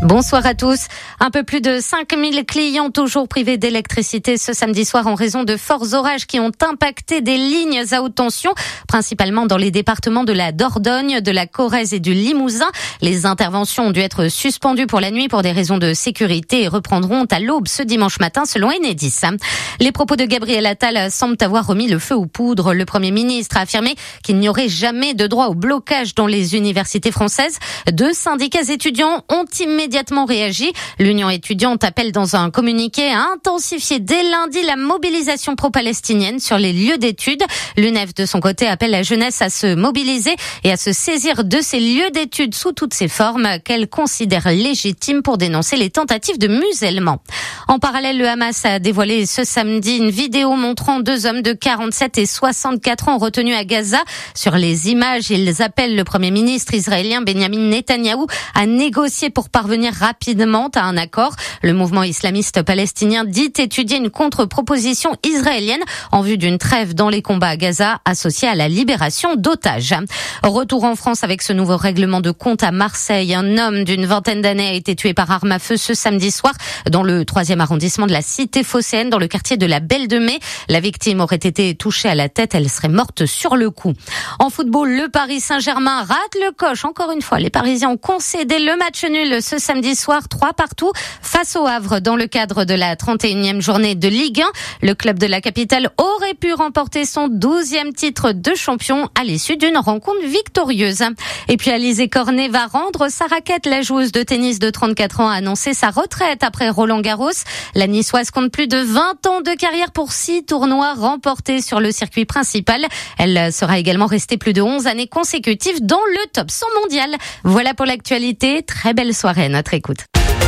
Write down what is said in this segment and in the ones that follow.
Bonsoir à tous. Un peu plus de 5000 clients toujours privés d'électricité ce samedi soir en raison de forts orages qui ont impacté des lignes à haute tension, principalement dans les départements de la Dordogne, de la Corrèze et du Limousin. Les interventions ont dû être suspendues pour la nuit pour des raisons de sécurité et reprendront à l'aube ce dimanche matin selon Enedis. Les propos de Gabriel Attal semblent avoir remis le feu aux poudres. Le Premier ministre a affirmé qu'il n'y aurait jamais de droit au blocage dans les universités françaises. 2 syndicats étudiants ont immédiatement réagi. L'Union étudiante appelle dans un communiqué à intensifier dès lundi la mobilisation pro-palestinienne sur les lieux d'études. L'UNEF, de son côté, appelle la jeunesse à se mobiliser et à se saisir de ces lieux d'études sous toutes ses formes qu'elle considère légitimes pour dénoncer les tentatives de musellement. En parallèle, le Hamas a dévoilé ce samedi une vidéo montrant 2 hommes de 47 et 64 ans retenus à Gaza. Sur les images, ils appellent le Premier ministre israélien Benjamin Netanyahou à négocier pour parvenir rapidement à un accord. Le mouvement islamiste palestinien dit étudier une contre-proposition israélienne en vue d'une trêve dans les combats à Gaza associée à la libération d'otages. Retour en France avec ce nouveau règlement de compte à Marseille. Un homme d'une vingtaine d'années a été tué par arme à feu ce samedi soir dans le 3e arrondissement de la cité phocéenne, dans le quartier de la Belle de Mai. La victime aurait été touchée à la tête. Elle serait morte sur le coup. En football, le Paris Saint-Germain rate le coche. Encore une fois, les Parisiens ont concédé le match nul ce samedi soir, 3-3 face au Havre dans le cadre de la 31e journée de Ligue 1. Le club de la capitale aurait pu remporter son 12e titre de champion à l'issue d'une rencontre victorieuse. Et puis Alizé Cornet va rendre sa raquette. La joueuse de tennis de 34 ans a annoncé sa retraite après Roland-Garros. La Niçoise compte plus de 20 ans de carrière pour 6 tournois remportés sur le circuit principal. Elle sera également restée plus de 11 années consécutives dans le top 100 mondial. Voilà pour l'actualité. Très belle soirée à notre écoute.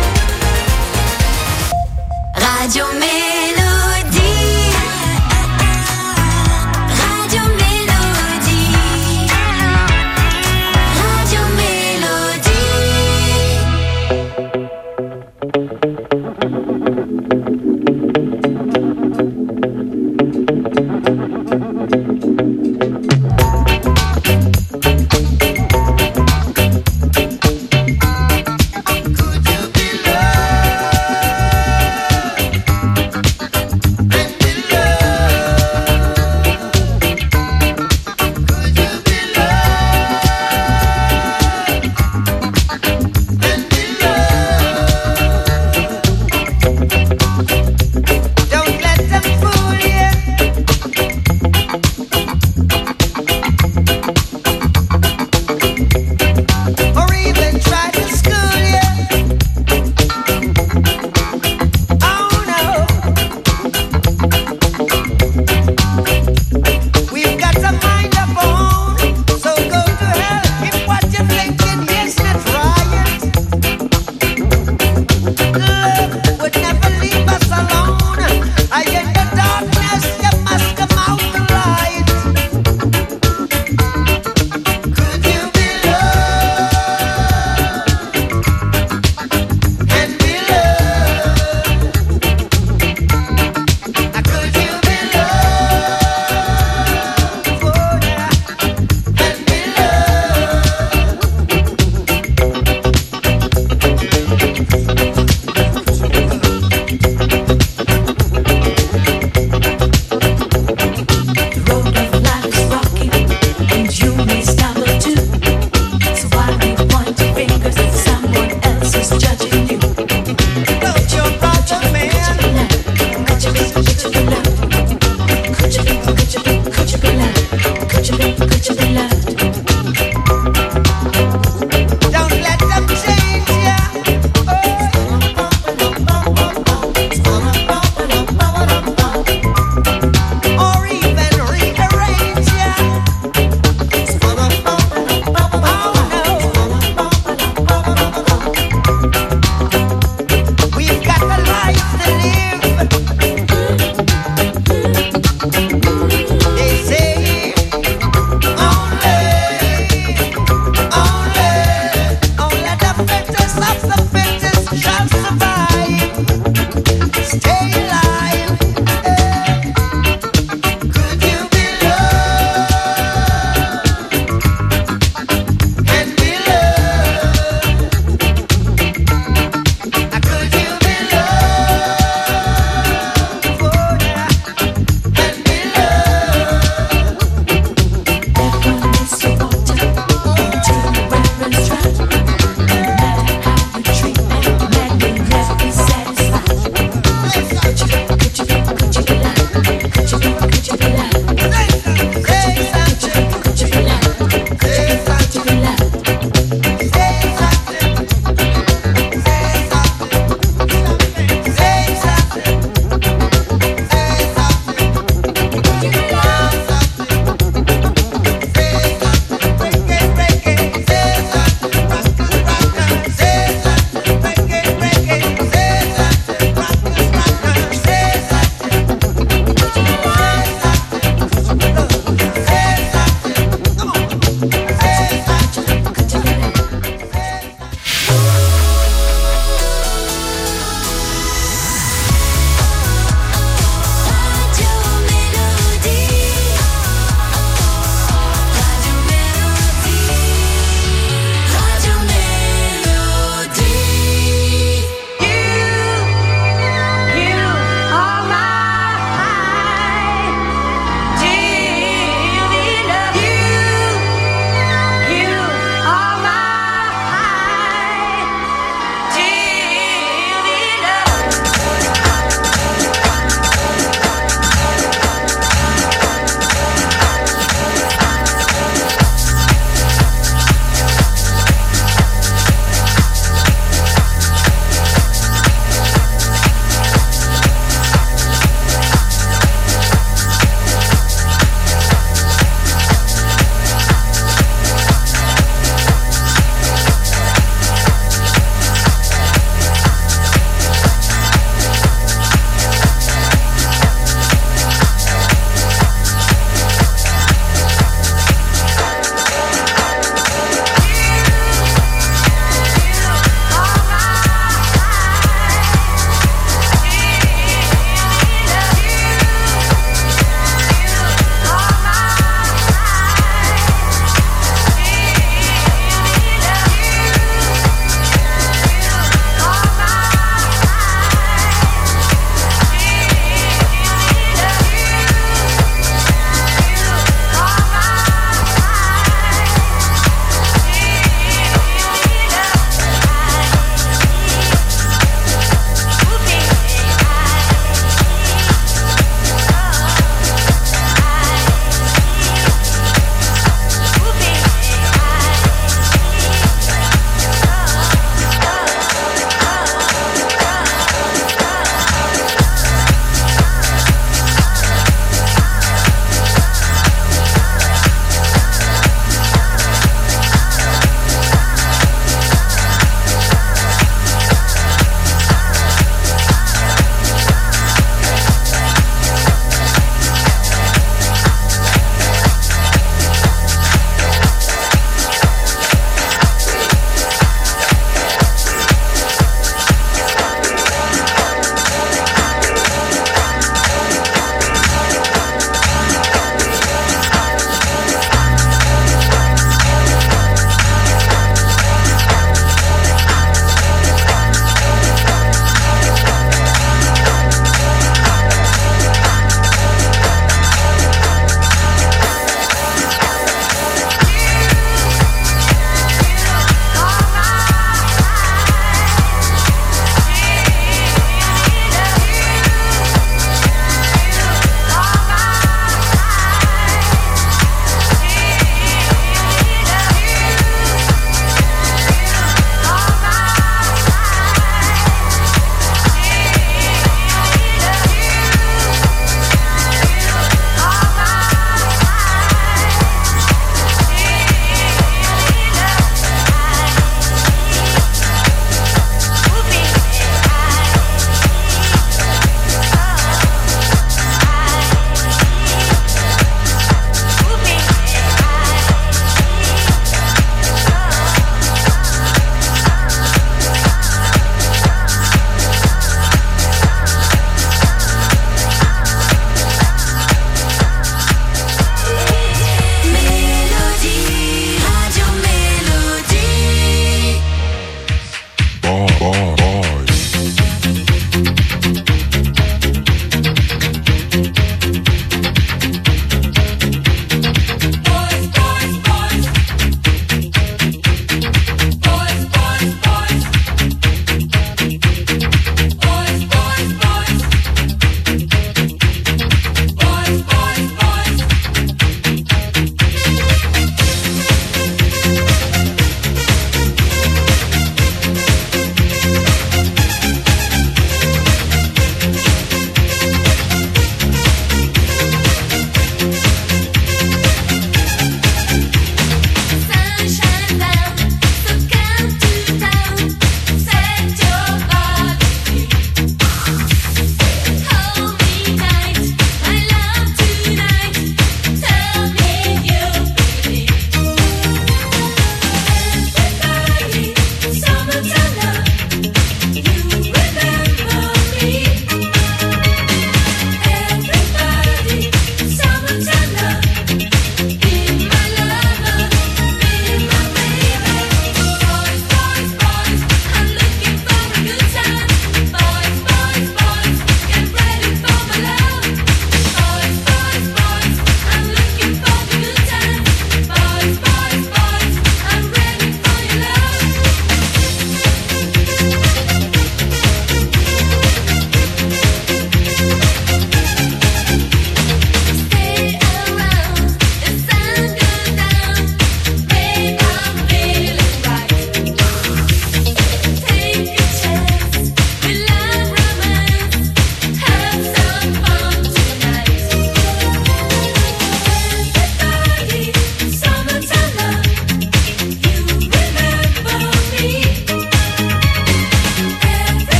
Radio Mélodie. Radio Mélodie. Radio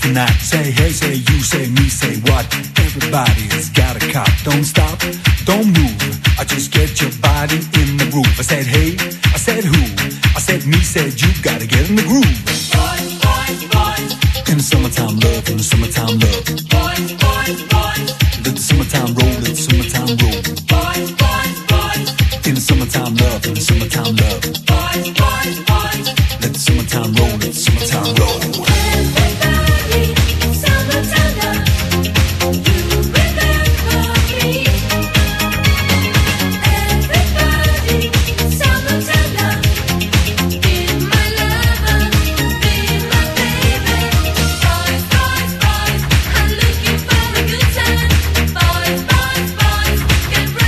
tonight. Say hey, say you, say me, say what? Everybody's got a cop. Don't stop, don't move. I just get your body in the groove. I said hey, I said who? I said me, said you. Gotta get in the groove. Boys, boys, boys. In the summertime love, in the summertime love. Boys, boys, boys. Let the summertime roll, let the summertime roll. Boys, boys, boys. In the summertime love, in the summertime love. Boys, boys, boys. Let the summertime roll, let the summertime roll. Everybody, summertime love. You remember me. Everybody, summertime love. Be my lover, be my baby. Boys, boys, boys. I'm looking for a good time. Boys, boys, boys. Get ready.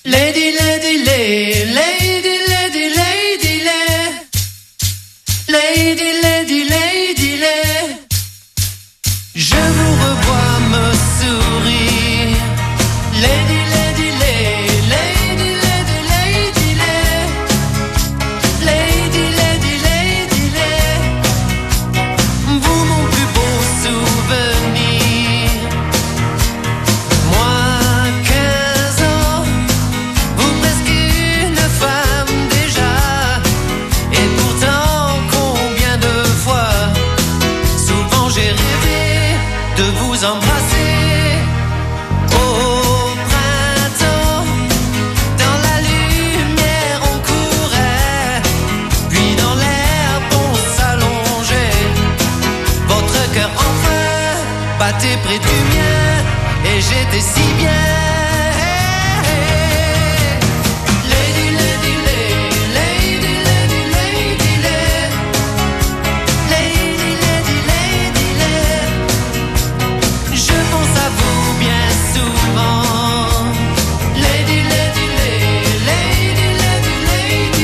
Lady, lady, lady, lady, lady, lady, lady, lady, lady, lady. Je vous revois me sourire. Lady, lady, lady, lady, lady, lady, lady, lady, lady, lady. Vous mon plus beau souvenir. Moi 15 ans, vous presque une femme déjà. Et pourtant combien de fois, souvent j'ai rêvé de vous embrasser. Au printemps, dans la lumière on courait, puis dans l'herbe on s'allongeait. Votre cœur enfin battait près du mien, et j'étais si bien. Lady, lady, lady, lady, lady, lady, lady, lady, lady, lady. Je pense à vous bien souvent. Lady, lady, lady, lady, lady, lady,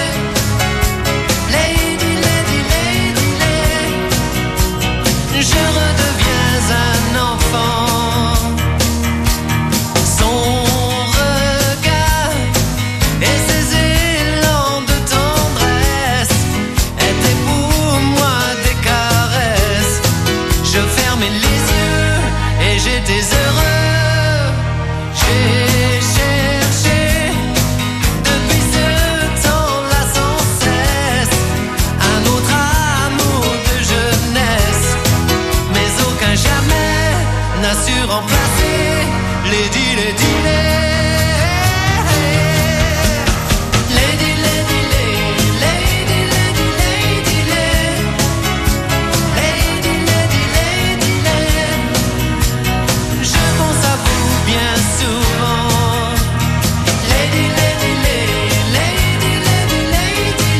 lady, lady, lady, lady. Je redeviens un enfant. Son regard et ses élans de tendresse étaient pour moi des caresses. Je fermais les yeux et j'étais heureux. J'ai cherché depuis ce temps-là sans cesse un autre amour de jeunesse, mais aucun jamais n'a su remplacer Lady, Lady, Lady, Lady, Lady, Lady, Lady, Lady, Lady, Lady, Lady. Je pense à vous bien souvent. Lady, Lady, Lady, Lady, Lady, Lady,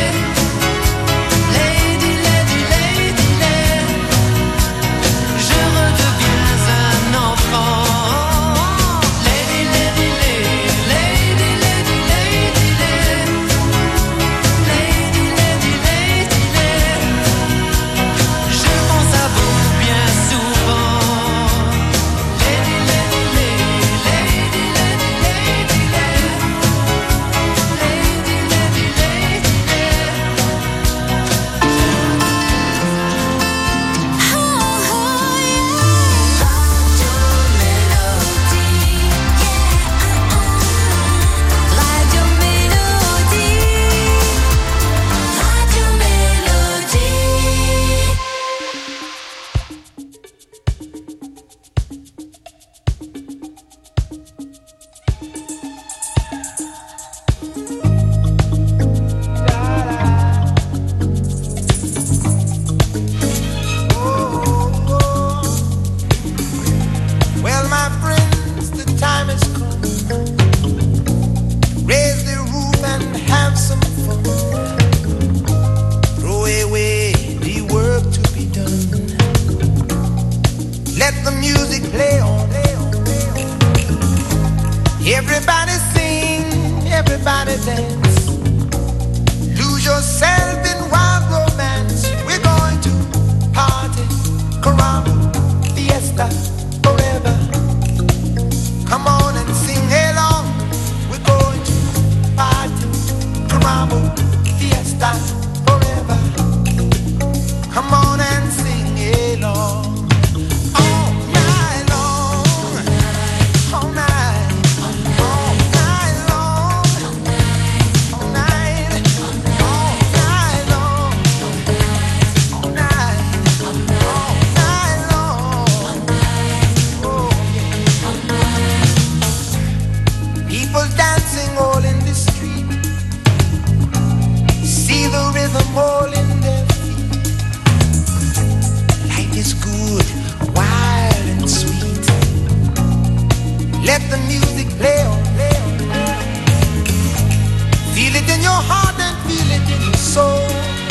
Lady, Lady, Lady, Lady. Je redeviens un enfant. Lady, lady, lady, lady, lady, lady, lady, lady, lady, lady. Je pense à vous bien souvent. Lady, lady, lady, lady, lady, lady, lady, lady, Radio Mélodie, Radio Mélodie. Well, my friends, the time has come. Raise the roof and have some fun. Throw away the work to be done. Let the music play on. Everybody sing, everybody dance. Lose yourself in wild romance. We're going to party, caramba, fiesta, forever. Come on and sing along. We're going to party, caramba, fiesta, forever. Come on and sing along. All night long, all night, all night long, all night, all night long, all night, all night long. Oh, yeah. People dancing all in the street. See the rhythm all in their feet. Life is good, wild and sweet. Let the music play on. Feel it in your heart and feel it in your soul.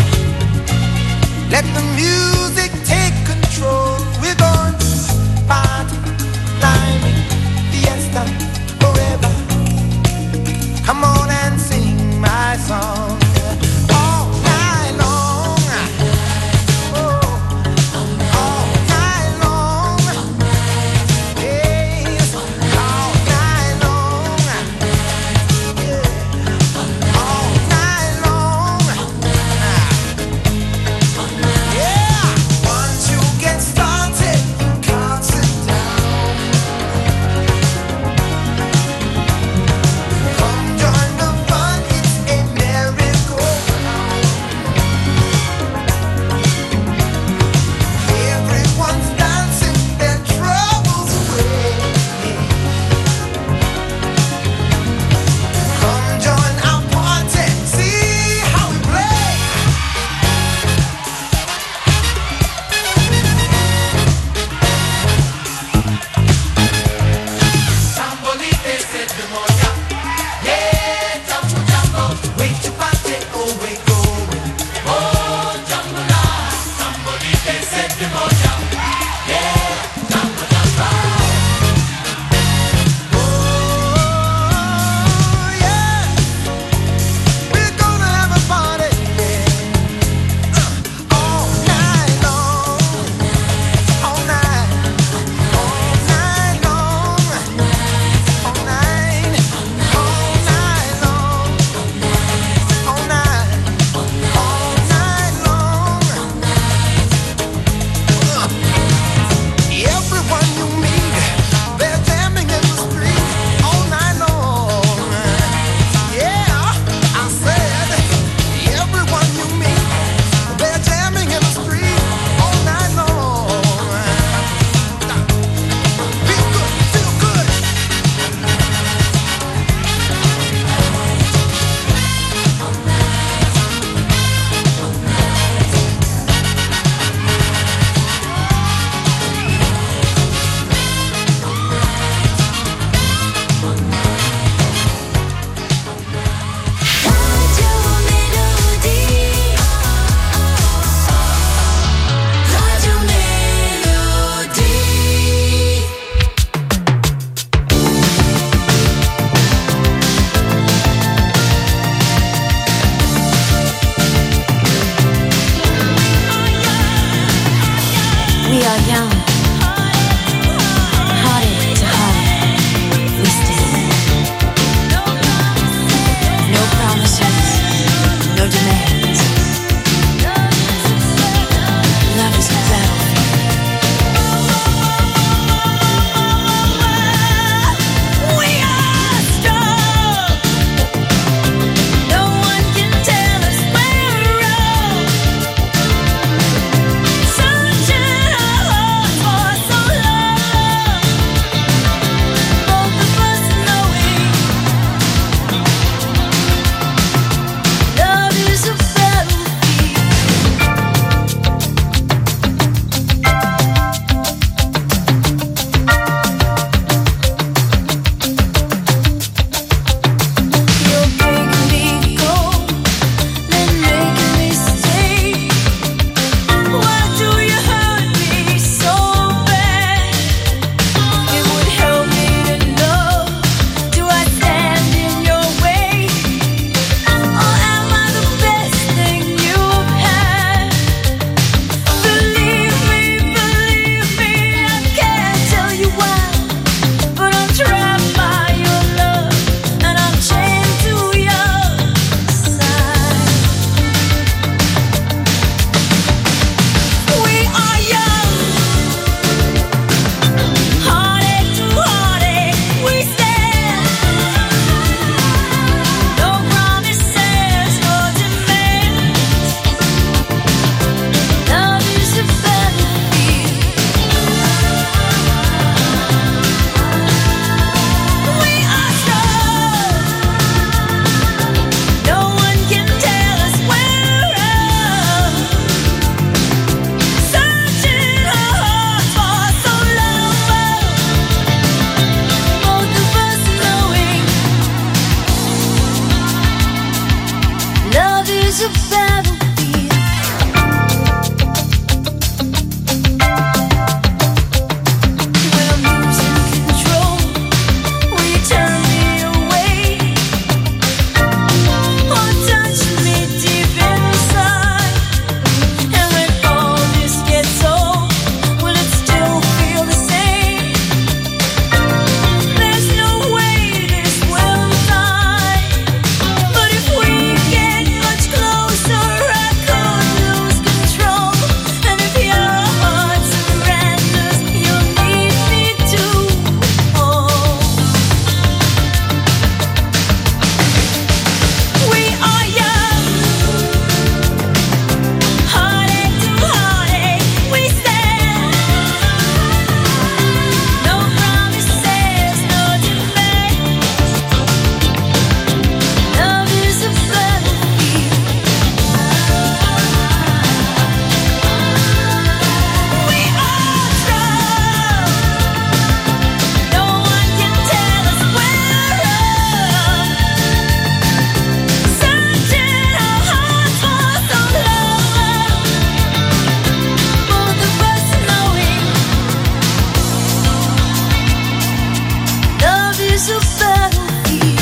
Let the music take control. We're going to party, climbing, fiesta, forever. is a battlefield.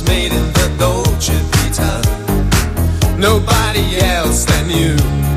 made in the Dolce Vita. Nobody else than you.